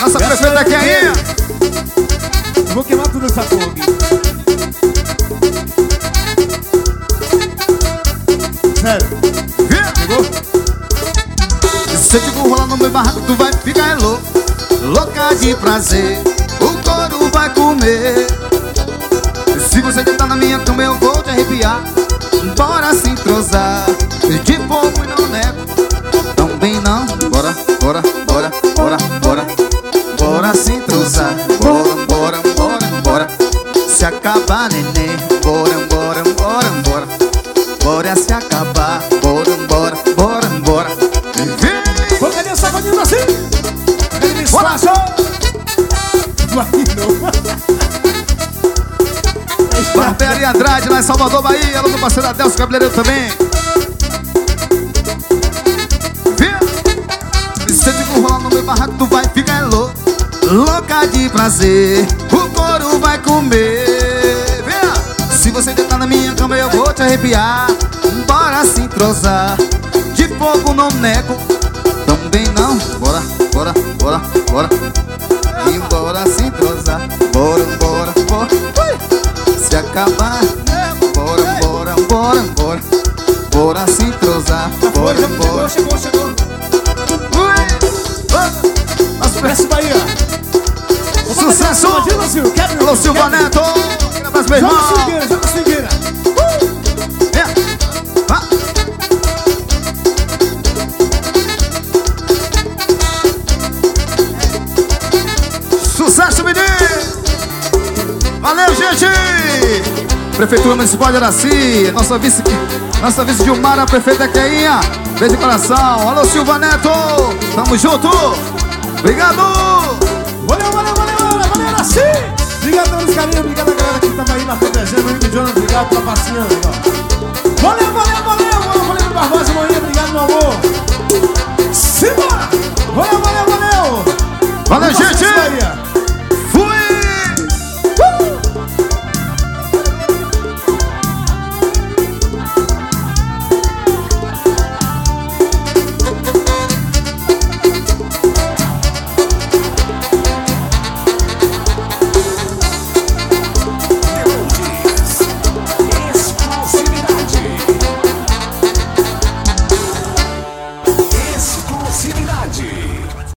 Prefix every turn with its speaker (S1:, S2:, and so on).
S1: Nossa prefeita aqui aí.
S2: Vou queimar tudo essa fogo. Sério.
S1: Pegou? Se eu te vou rolar no meu barraco, tu vai ficar louca de prazer. O couro vai comer. Se você deitar na minha cama, eu vou te arrepiar. Bora se entrosar. De fogo e não nego. Também não. Bora, bora, bora, bora, bora. Bora se entrosar. Bora, bora, bora, bora. Se acabar, neném. Bora, bora, bora, bora. Bora se acabar. Bora, bora, bora, bora.
S2: Vou cadê sacudindo assim? Cadê me espaço?
S1: Barbearia Andrade, lá em Salvador, Bahia. Alô, meu parceiro Adelso, cabeleireiro também. Se eu te vou rolar no meu barraco, tu vai ficar louca de prazer. O couro vai comer. Vem. Se você deitar na minha cama, eu vou te arrepiar. Bora se entrosar. De fogo não nego. Também não. Bora, bora, bora, bora. E bora se entrosar. Bora, bora, bora. Se acabar. Bora, bora, bora, bora. Bora se entrosar. Bora, bora.
S2: Chegou. Desce Bahia.
S1: Sucesso! Alô, Silva Neto! Abraço, meu irmão!
S2: Joga swingueira.
S1: Sucesso, menino! Valeu, gente! Prefeitura Municipal de Araci, nossa vice Dilmara, prefeita Queinha. Beijo de coração. Alô, Silva Neto! Tamo junto! Obrigado!
S2: Valeu, Araci! Obrigado pelos carinhos, obrigado a galera que tava aí na protegendo. Meu amigo Jonas, obrigado pela passinha. Valeu, Barbosa, Moinha, obrigado, meu amor. Simbora! Valeu!
S1: Valeu, gente!